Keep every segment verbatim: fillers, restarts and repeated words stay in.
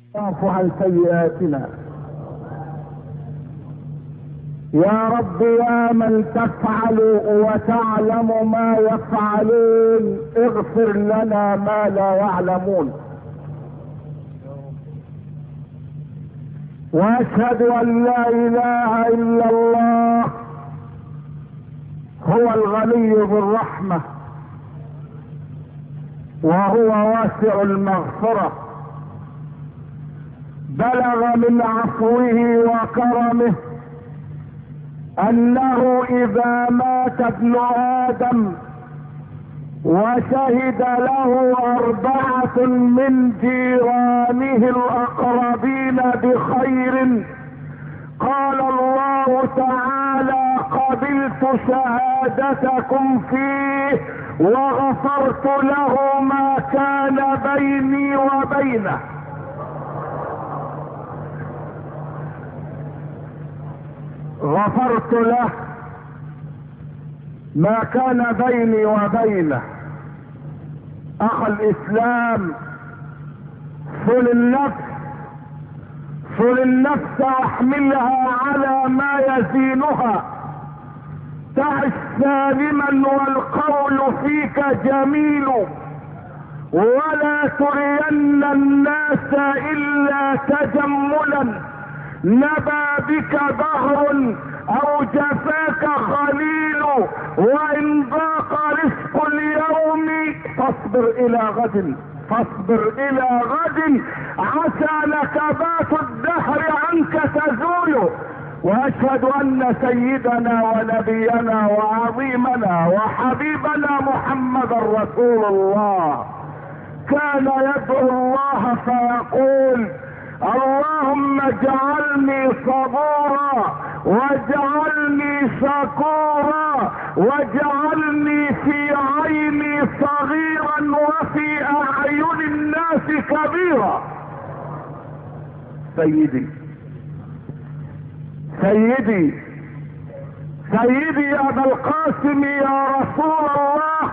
واعف عن سيئاتنا. يا رب يا من تفعل وتعلم ما يفعلون، اغفر لنا ما لا يعلمون. واشهد ان لا اله الا الله هو الغني ذو الرحمة وهو واسع المغفرة، بلغ من عفوه وكرمه انه اذا مات ابن ادم وشهد له اربعة من جيرانه الاقربين بخير، قال الله تعالى: قبلت شهادتكم فيه وغفرت له ما كان بيني وبينه. غفرت له ما كان بيني وبينه. اخ الاسلام، صل النفس صل النفس واحملها على ما يزينها، تعش سالما والقول فيك جميل، ولا ترين الناس الا تجملا، نبى بك دهر او جفاك خليل، وان ضاق رزق اليوم فاصبر الى غد فاصبر الى غد، عسى نكبات الدهر عنك تزول. واشهد ان سيدنا ونبينا وعظيمنا وحبيبنا محمد رسول الله كان يدعو الله فيقول: اللهم اجعلني صبورا واجعلني شكورا واجعلني في عيني صغيرا وفي اعين الناس كبيرا. سيدي سيدي سيدي يا ابا القاسم يا رسول الله،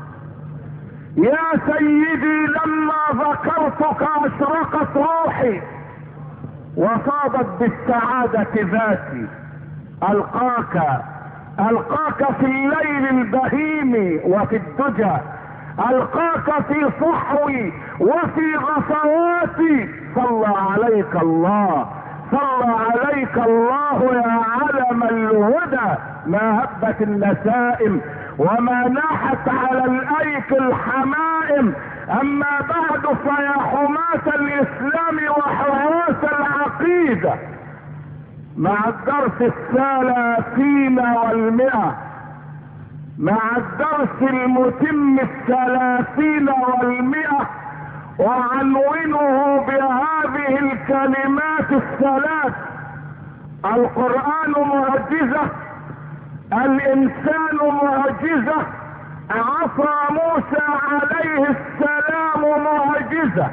يا سيدي لما ذكرتك اشرقت روحي وصابت بالسعادة ذاتي. القاك القاك في الليل البهيم وفي الدجى، القاك في صحوي وفي غفواتي. صلى عليك الله صلى عليك الله يا علم الهدى، ما هبت النسائم وما ناحت على الايك الحمائم. اما بعد فيا حماة الاسلام وحراس العقيدة، مع الدرس الثلاثين والمئة مع الدرس المتم الثلاثين والمئة وعنونه بهذه الكلمات الثلاث: القرآن معجزة، الانسان معجزة، عصا موسى عليه السلام معجزة.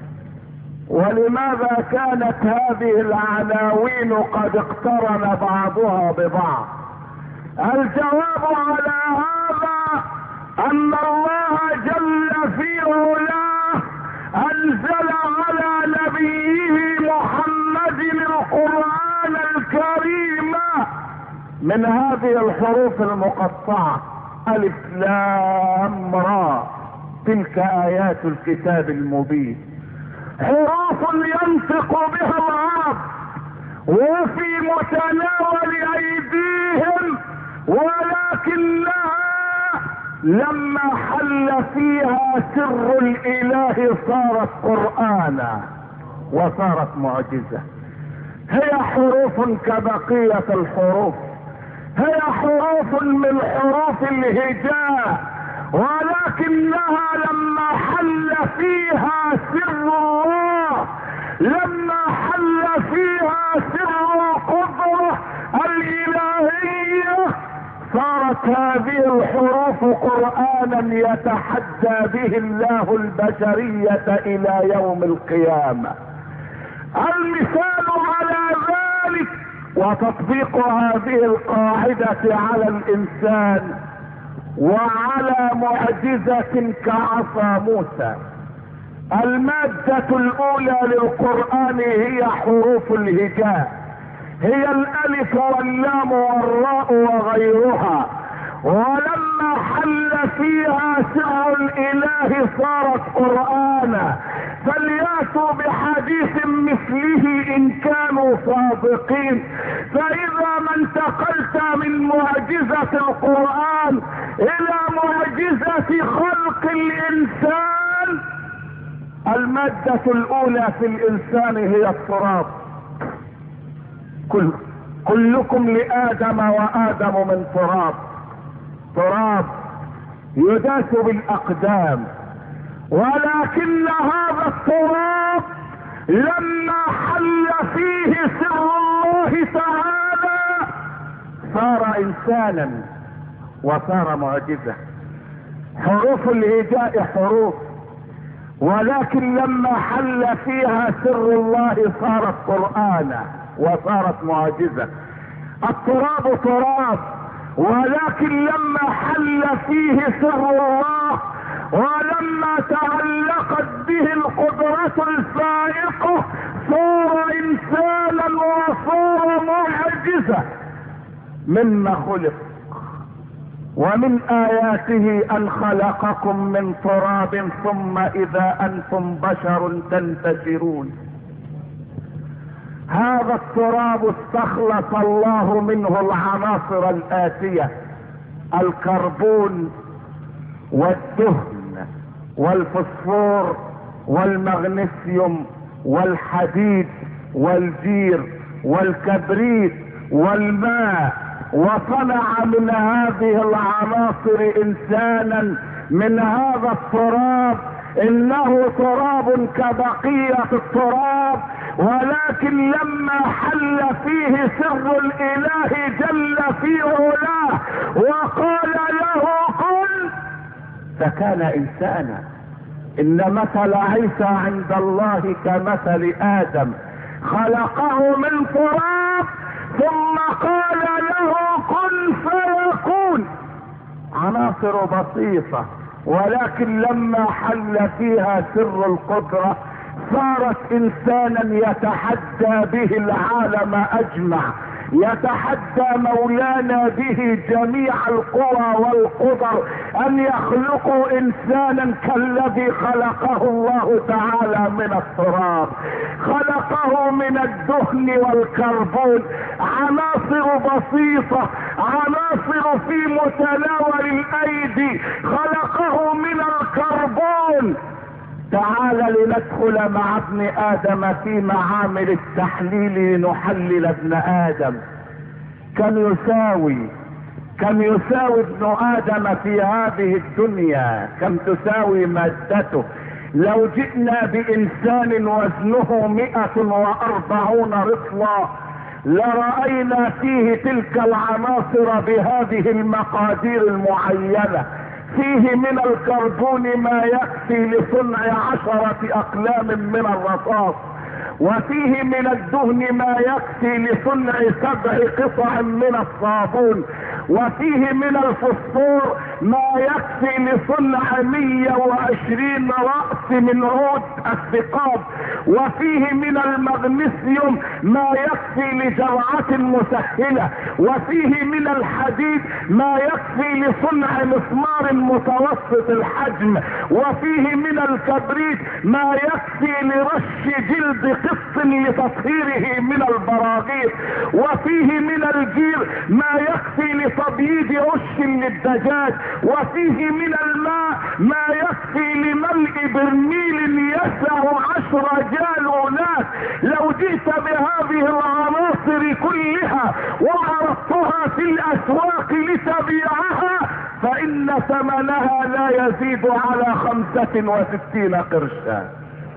ولماذا كانت هذه العناوين قد اقترن بعضها ببعض؟ الجواب على هذا ان الله جل في علاه انزل على نبيه محمد القرآن الكريم من هذه الحروف المقطعة: الف لام را، تلك ايات الكتاب المبين. حروف ينطق بها العرب وفي متناول ايديهم، ولكنها لما حل فيها سر الاله صارت قرآنا وصارت معجزة. هي حروف كبقية الحروف، هي حروف من حروف الهجاء، ولكنها لما حل فيها سر الله، لما حل فيها سر القدرة الالهية، صارت هذه الحروف قرآنا يتحدى به الله البشرية الى يوم القيامة. المثال على ذلك وتطبيق هذه القاعدة على الانسان وعلى معجزة كعصا موسى. المادة الاولى للقرآن هي حروف الهجاء، هي الالف واللام والراء وغيرها، ولما حل فيها سر الاله صارت قرآنا، فلياتوا بحديث مثله ان كانوا صادقين. فاذا ما انتقلت من معجزة القرآن الى معجزة خلق الانسان، المادة الاولى في الانسان هي التراب. كل كلكم لآدم وآدم من تراب، تراب يداس بالاقدام، ولكن هذا التراب لما حل فيه سر الله تعالى صار انسانا وصار معجزة. حروف الهجاء حروف، ولكن لما حل فيها سر الله صارت قرآنا وصارت معجزة. التراب تراب، ولكن لما حل فيه سر الله ولما تعلقت به القدرة الفائقة صار انسانا وصار معجزة. مما خلق، ومن اياته ان خلقكم من تراب ثم اذا انتم بشر تنتشرون. هذا التراب استخلص الله منه العناصر الآتية: الكربون والدهن والفوسفور والمغنيسيوم والحديد والجير والكبريت والماء، وصنع من هذه العناصر انسانا من هذا التراب. انه تراب كبقية التراب، ولكن لما حل فيه سر الاله جل في علاه وقال له كن فكان انسانا. ان مثل عيسى عند الله كمثل ادم، خلقه من تراب ثم قال له كن فيكون. عناصر بسيطة، ولكن لما حل فيها سر القدرة صارت انسانا يتحدى به العالم اجمع، يتحدى مولانا به جميع القوى والقدر ان يخلقوا انسانا كالذي خلقه الله تعالى من التراب. خلقه من الدهن والكربون، عناصر بسيطة، عناصر في متناول الايدي. خلقه من الكربون. تعال لندخل مع ابن ادم في معامل التحليل لنحلل ابن ادم. كم يساوي كم يساوي ابن ادم في هذه الدنيا؟ كم تساوي مادته؟ لو جئنا بانسان وزنه مئة واربعون رطلا لرأينا فيه تلك العناصر بهذه المقادير المعينة. فيه من الكربون ما يكفي لصنع عشرة اقلام من الرصاص، وفيه من الدهن ما يكفي لصنع سبع قطع من الصابون، وفيه من الفوسفور ما يكفي لصنع مية وعشرين رأس من عود الثقاب، وفيه من المغنيسيوم ما يكفي لجرعة مسهلة، وفيه من الحديد ما يكفي لصنع مسمار متوسط الحجم، وفيه من الكبريت ما يكفي لرش جلد قط لتطهيره من البراغيث، وفيه من الجير ما يكفي لتبييض عش للدجاج، وفيه من الماء ما يكفي لملء برميل يسع عشر جالونات. لو جئت بهذه العناصر كلها وعرضتها في الاسواق لتبيعها فان ثمنها لا يزيد على خمسة وستين قرشا.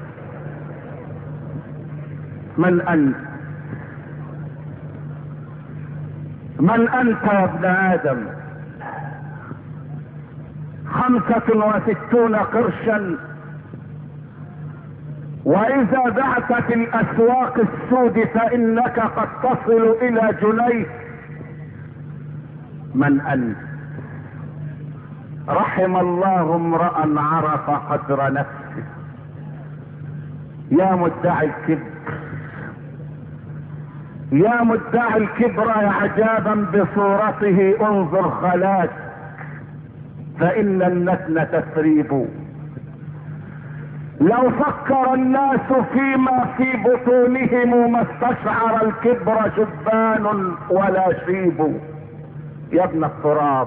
من انت من انت يا ابن ادم؟ خمسة وستون قرشا، واذا بعت في الاسواق السود فانك قد تصل الى جنيه. من انت؟ رحم الله امرأ عرف قدر نفسه. يا مدعي الكبر، يا مدعي الكبر يا عجابا بصورته انظر خلاك، فان النتن تثريب. لو فكر الناس فيما في بطونهم ما استشعر الكبر شبان ولا شيب. يا ابن التراب،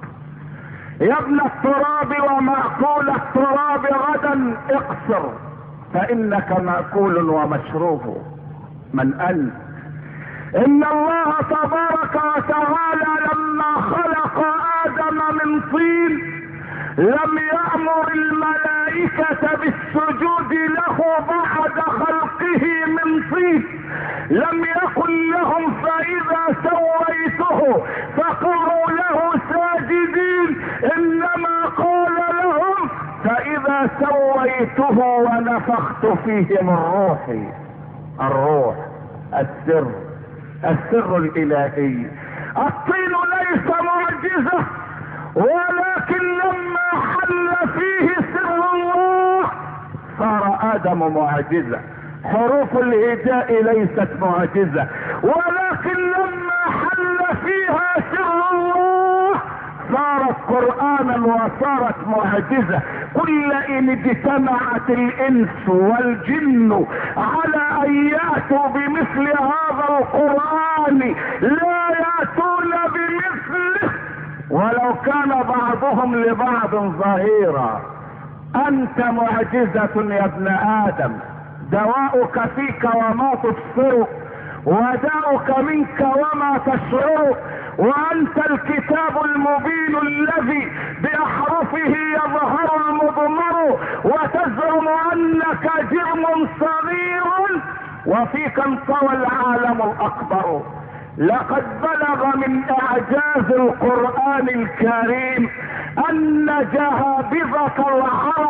يا ابن التراب ومأكول التراب غدا اقصر، فانك مأكول ومشروب. من انت؟ ان الله تبارك وتعالى لما خلق ادم من طين لم يأمر الملائكة بالسجود له بعد خلقه من طين، لم يقل لهم فإذا سويته فقعوا له ساجدين، انما قال لهم فإذا سويته ونفخت فيه من روحي. الروح، السر، السر الالهي. الطين ليس معجزة، ولكن لما حل فيه سر الله صار ادم معجزة. حروف الهجاء ليست معجزة، ولكن لما حل فيها سر الله صارت قرآنا وصارت معجزة. قل ان اجتمعت الانس والجن على ان يأتوا بمثل هذا القرآن لا يأتون بمثله ولو كان بعضهم لبعض ظهيرا. انت معجزة يا ابن ادم، دواؤك فيك وما تبصر، وداؤك منك وما تشعر، وانت الكتاب المبين الذي باحرفه يظهر المضمر، وتزعم انك جرم صغير وفيك انطوى العالم الاكبر. لقد بلغ من اعجاز القرآن الكريم ان جهابذة العرب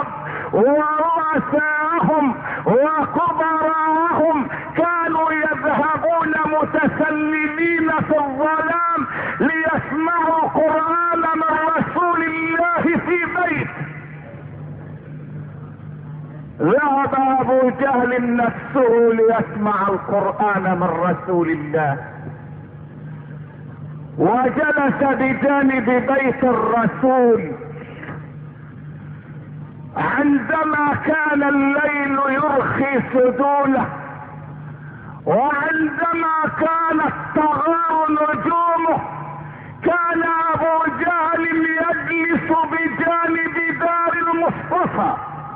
ورؤساءهم وكبراءهم كانوا يذهبون متسللين في الظلام ليسمعوا القرآن من رسول الله في بيت. ذهب ابو جهل نفسه ليسمع القرآن من رسول الله، وجلس بجانب بيت الرسول عندما كان الليل يرخي سدوله، وعندما كانت تغار نجومه كان ابو جهل يجلس بجانب دار المصطفى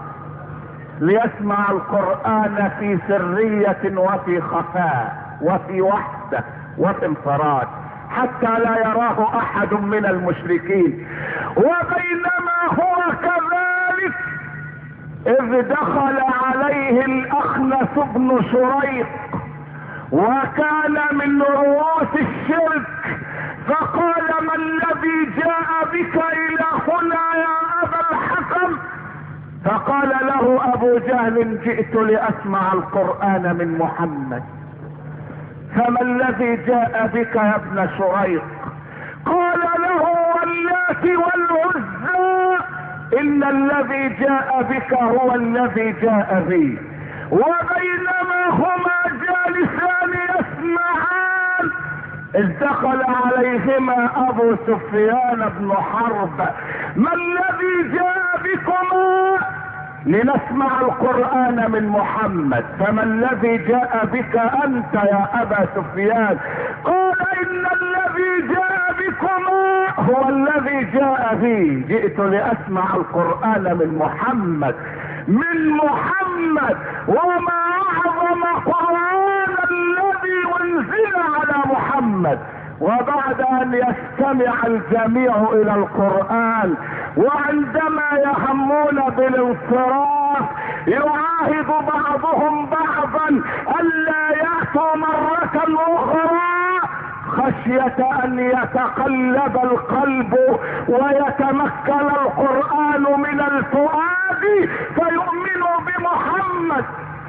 ليسمع القرآن في سرية وفي خفاء وفي وحدة وفي انفراد حتى لا يراه احد من المشركين. وبينما هو كذلك اذ دخل عليه الاخنس بن شريق وكان من رؤوس الشرك، فقال: ما الذي جاء بك الى هنا يا ابا الحكم؟ فقال له ابو جهل: جئت لاسمع القرآن من محمد. فما الذي جاء بك يا ابن شريق؟ قال له: واللات والعزى، ان الذي جاء بك هو الذي جاء بي. وبينما هما جالسان يسمعان اذ دخل عليهما ابو سفيان بن حرب: ما الذي جاء بكما؟ لنسمع القرآن من محمد. فما الذي جاء بك انت يا ابا سفيان؟ قال: ان الذي جاء بكما هو الذي جاء بي، جئت لاسمع القرآن من محمد. من محمد! وما اعظم قرآن الذي انزل على محمد. وبعد ان يستمع الجميع الى القرآن وعندما يهمون بالانصراف يعاهد بعضهم بعضا الا يأتوا مرة اخرى خشية ان يتقلب القلب ويتمكن القرآن من الفؤاد فيؤمنوا بمحمد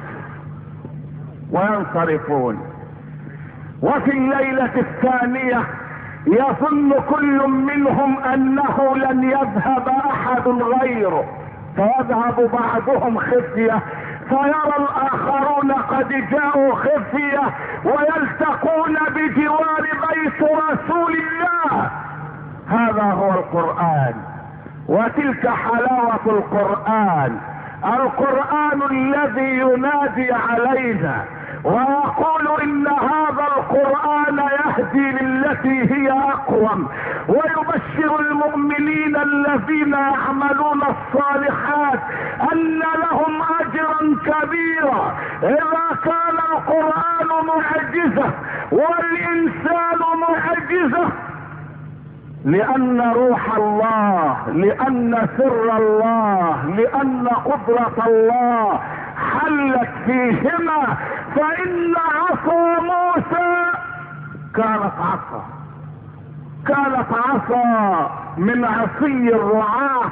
وينصرفون. وفي الليلة الثانية يظن كل منهم انه لن يذهب احد غيره، فيذهب بعضهم خفية فيرى الاخرون قد جاءوا خفية ويلتقون بجوار بيت رسول الله. هذا هو القرآن، وتلك حلاوة القرآن. القرآن الذي ينادي علينا ويقول ان هذا القرآن يهدي للتي هي اقوم، ويبشر المؤمنين الذين يعملون الصالحات ان لهم اجرا كبيرا. اذا كان القرآن معجزة والانسان معجزة، لان روح الله، لان سر الله، لان قدرة الله حلت فيهما. فان عصا موسى كانت عصا كانت عصا من عصي الرعاة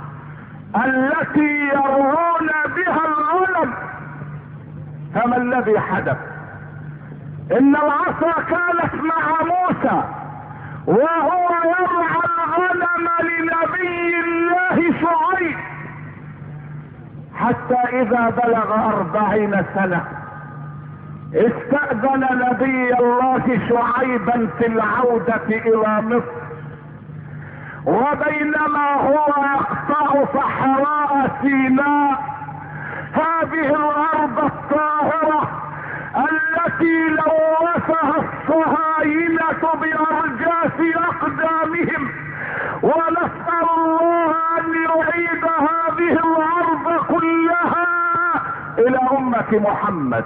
التي يرعون بها الغنم. فما الذي حدث؟ ان العصا كانت مع موسى وهو يرعى الغنم لنبي الله شعيب، حتى اذا بلغ اربعين سنة استأذن نبي الله شعيبا في العودة الى مصر، وبينما هو يقطع صحراء سيناء، هذه الارض الطاهرة التي لوثها الصهاينة بارجاس اقدامهم، ونسأل الله ان يعيد هذه الارض كلها الى امة محمد.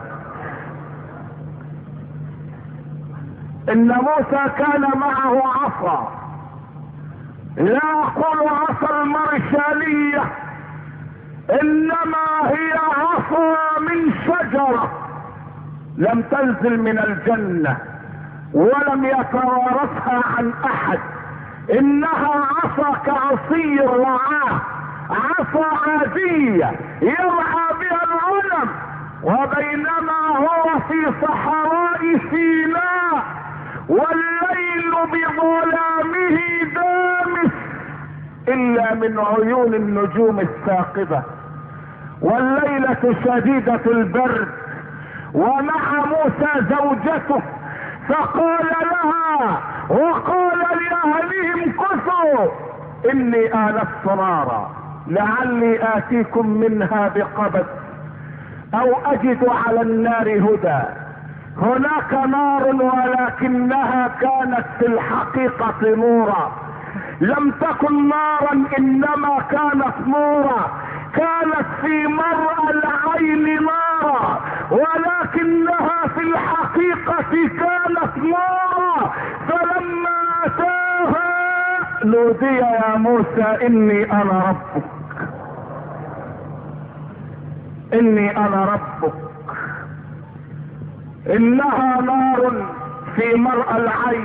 ان موسى كان معه عصا، لا اقول عصا المرشالية، انما هي عصا من شجرة لم تنزل من الجنة ولم يتوارثها عن احد، انها عصا كعصي الرعاة، عصا عادية يرعى بها الغنم، وبينما هو في صحراء سيناء والليل بظلامه دامس الا من عيون النجوم الثاقبة، والليلة شديدة البرد، ومع موسى زوجته، فقال لها وقال لأهلهم كثوا إني آنست نارا لعلي آتيكم منها بقبس أو أجد على النار هدى. هناك نار ولكنها كانت في الحقيقة نورا، لم تكن نارا إنما كانت نورا، كانت في مرأى العين نارا ولكنها في الحقيقة كانت نارا. فلما أتاها نودي يا موسى إني أنا ربك، إني أنا ربك. إنها نار في مرأى العين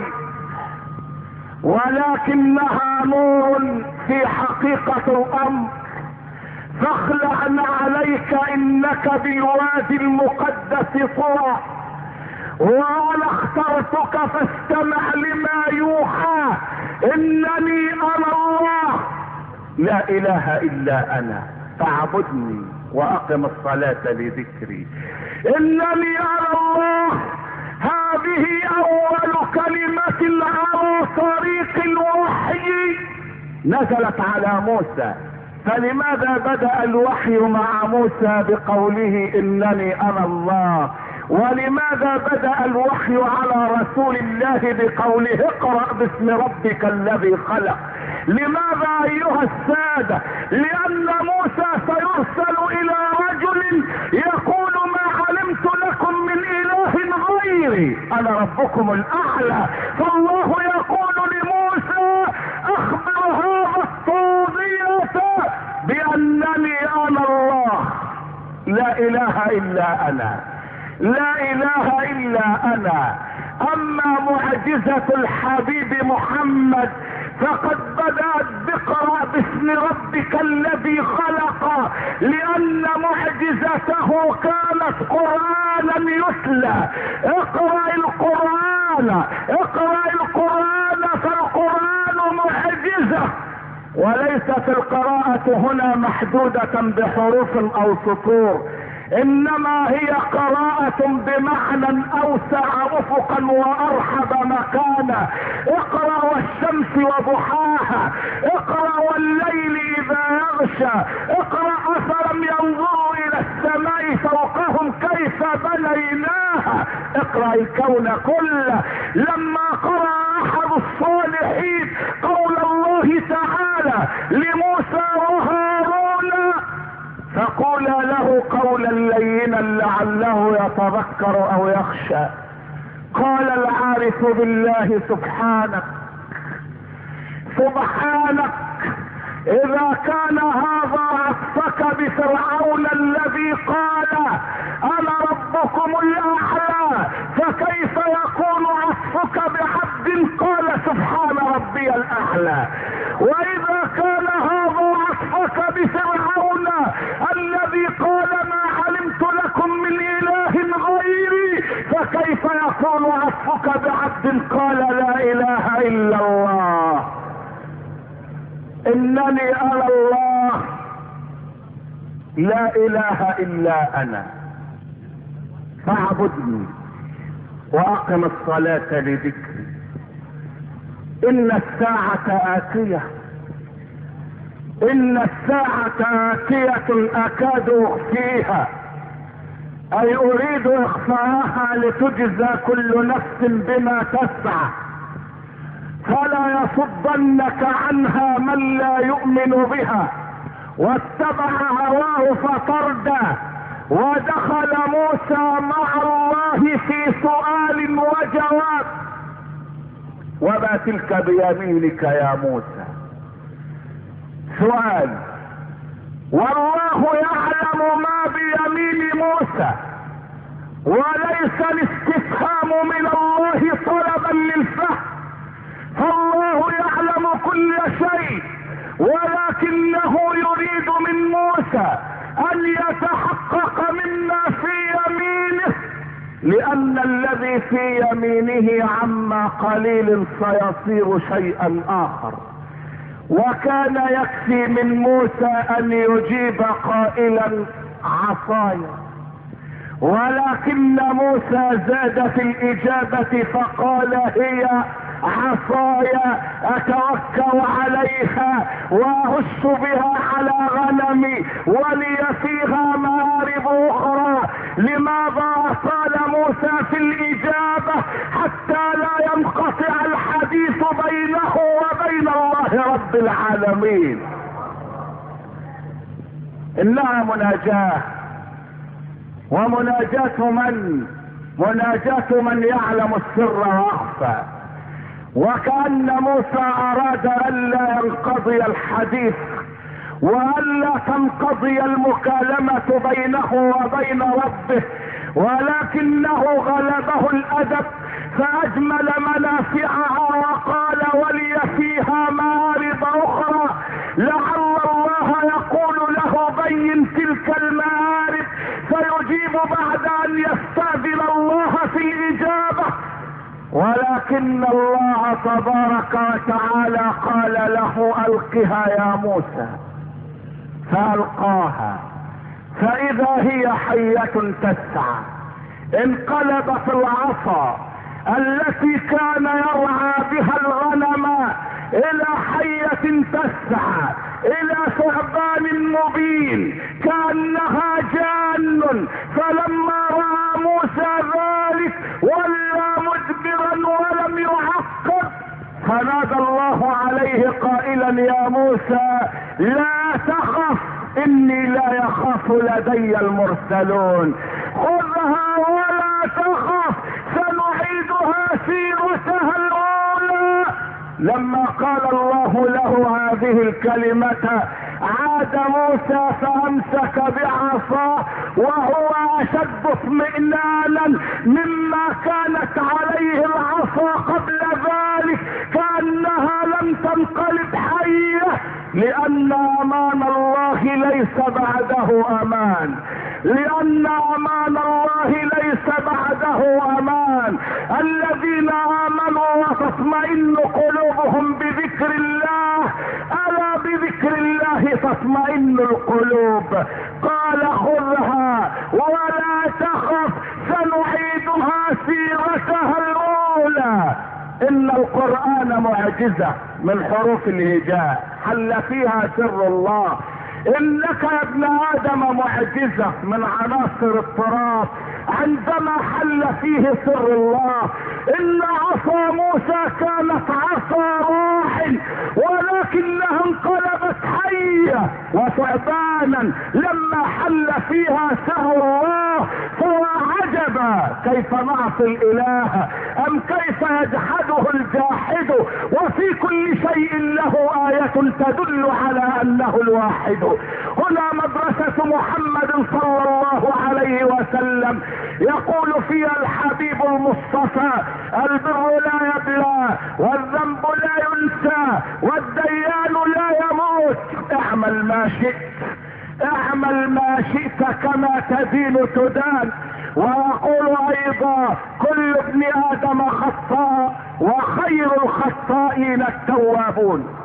ولكنها نور في حقيقة الأمر، فاخلع عليك انك بالوادي المقدس طوى، وانا اخترتك فاستمع لما يوحى، انني انا الله لا اله الا انا فاعبدني واقم الصلاة لذكري. انني انا الله، هذه اول كلمة على طريق الوحي نزلت على موسى. فلماذا بدأ الوحي مع موسى بقوله انني انا الله؟ ولماذا بدأ الوحي على رسول الله بقوله اقرأ باسم ربك الذي خلق؟ لماذا ايها السادة؟ لان موسى سيرسل الى رجل يقول ما علمت لكم من اله غيري، انا ربكم الاعلى. فالله يقول لموسى اخبر هذا الطاغية بانني انا الله لا اله الا انا، لا اله الا انا. اما معجزة الحبيب محمد فقد بدأت بقرأ باسم ربك الذي خلق، لان معجزته كانت قرآنا يتلى. اقرأ القرآن، اقرأ القرآن، فالقرآن معجزة، وليست القراءة هنا محدودة بحروف او سطور، انما هي قراءة بمعنى اوسع افقا وارحب مكانا. اقرأ والشمس وضحاها، اقرأ والليل اذا يغشى، اقرأ افلم ينظروا الى السماء فوقهم كيف بنيناها، اقرأ الكون كله. لما قرأ احد الصالحين قول الله تعالى لموسى وهارون فقولا له قولا لينا لعله يتذكر او يخشى، قال العارف بالله سبحانك سبحانك اذا كان هذا عطفك بفرعون الذي قال انا ربكم الاعلى، فكيف يكون عطفك بعبد قال سبحان ربي الاعلى؟ واذا كان هذا عطفك بفرعون الذي قال ما علمت لكم من اله غيري، فكيف يكون عطفك بعبد قال لا اله الا الله؟ انني انا الله لا اله الا انا فاعبدني واقم الصلاة لذكري. ان الساعة اتية ان الساعة اتية اكاد اخفيها، اي اريد اخفاءها لتجزى كل نفس بما تسعى، فلا يصدنك عنها من لا يؤمن بها واتبع هواه فتردى. ودخل موسى مع الله في سؤال وجواب. وما تلك بيمينك يا موسى؟ سؤال، والله يعلم ما بيمين موسى، وليس الاستفهام من الله طلبا للفهم، فالله يعلم كل شيء، ولكنه يريد من موسى ان يتحقق مما في يمينه، لان الذي في يمينه عما قليل سيصير شيئا اخر. وكان يكفي من موسى ان يجيب قائلا عصاي، ولكن موسى زاد في الاجابة فقال هي عصاي اتوكل عليها واهش بها على غنمي ولي فيها مآرب اخرى. لماذا طال موسى في الاجابة؟ حتى لا ينقطع الحديث بينه وبين الله رب العالمين. انها مناجاة، ومناجاة من؟ مناجاة من يعلم السر واخفى. وكأن موسى اراد الا ينقضي الحديث والا تنقضي المكالمة بينه وبين ربه، ولكنه غلبه الادب فاجمل منافعها وقال ولي فيها مآرب اخرى، لعل الله يقول له بين تلك المآرب، فيجيب بعد ان يستأذن الله في الاجابة. ولكن الله تبارك وتعالى قال له القها يا موسى، فالقاها فاذا هي حية تسعى. انقلبت العصا التي كان يرعى بها الغنم الى حية تسعى، الى ثعبان مبين كأنها جان. فلما رأى موسى ذلك ولى مدبرا ولم يعقب، فنادى الله عليه قائلا يا موسى لا تخف اني لا يخاف لدي المرسلون، خذها ولا تخف سنعيدها سيرتها الاولى. لما قال الله له هذه الكلمة عاد موسى فامسك بعصاه وهو اشد اطمئنانا مما كانت عليه العصا قبل ذلك، كأنها لم تنقلب حية، لان امان الله ليس بعده امان، لان امان الله ليس بعده امان. الذين امنوا وتطمئن قلوبهم بذكر الله، الا بذكر الله تطمئن القلوب. قال خذها معجزة من حروف الهجاء حل فيها سر الله. انك يا ابن ادم معجزة من عناصر التراب عندما حل فيه سر الله. ان عصا موسى كانت عصا روح ولكنها انقلبت حية وثعبانا لما حل فيها سر الله. فعجبا كيف نعصي الاله ام كيف يجحده الجاحد وفي كل شيء له آية تدل على انه الواحد. هنا مدرسة محمد صلى الله عليه وسلم يقول فيها الحبيب المصطفى البر لا يبلى والذنب لا ينسى والديان لا يموت. اعمل ما شئت اعمل ما شئت كما تدين تدان. ويقول ايضا كل ابن ادم خطاء وخير الخطائين التوابون.